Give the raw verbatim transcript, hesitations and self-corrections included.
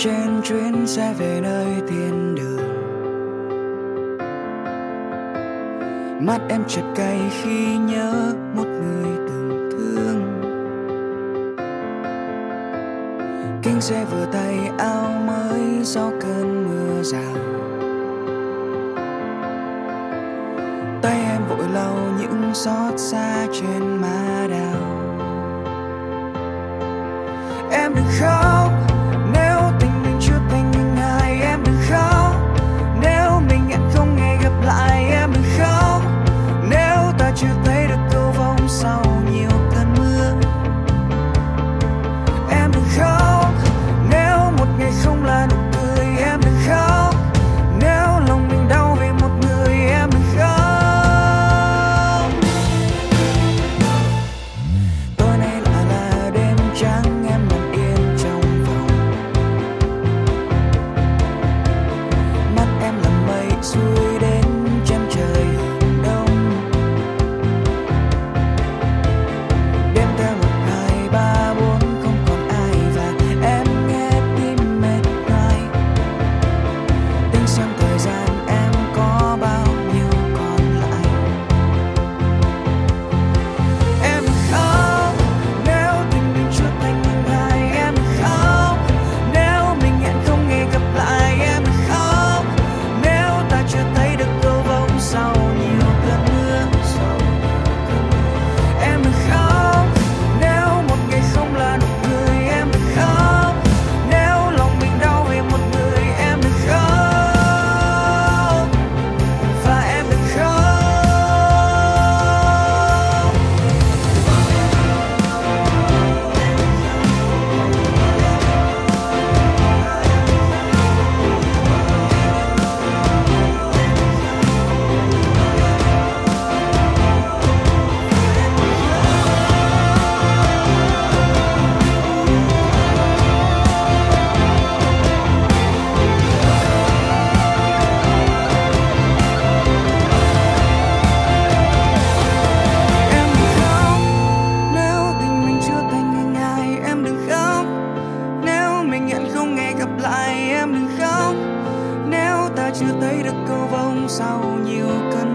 trên chuyến xe về nơi thiên đường. Mắt em chợt cay khi nhớ một người từng thương. Kính xe vừa tay áo mới sau cơn mưa rào. Tay em vội lau những xót xa trên má đào. Em đừng khóc nếu tình mình chưa thành những ai. Em đừng khóc nếu mình hẹn không ngày gặp lại. Em đừng khóc nếu ta chưa thấy được cầu vồng sau nhiều cơn mưa. Em đừng khóc nếu một ngày không là nụ cười. Em đừng khóc nếu lòng mình đau vì một người. Em đừng khóc. Tối nay lại là đêm trắng, em nằm yên trong phòng. Mắt em là mây xuôi đến chân trời hướng đông. Đêm theo một hai ba bốn không còn ai và em nghe tim mệt nhoài. Tính xem thời gian em có bao nhiêu còn lại. Em đừng khóc nếu tình mình chưa thành những ai. Em đừng khóc nếu mình hẹn không ngày gặp lại. Em đừng khóc nếu ta chưa thấy được cầu vồng sau nhiều cơn mưa. Em đừng khóc nếu một ngày không là nụ cười. Em đừng khóc nếu lòng mình đau vì một người. Em đừng khóc và em đừng khóc. Em đừng khóc nếu tình mình chưa thành những ai. Em đừng khóc nếu mình hẹn không ngày gặp lại. Em đừng khóc nếu ta chưa thấy được cầu vồng sau nhiều cơn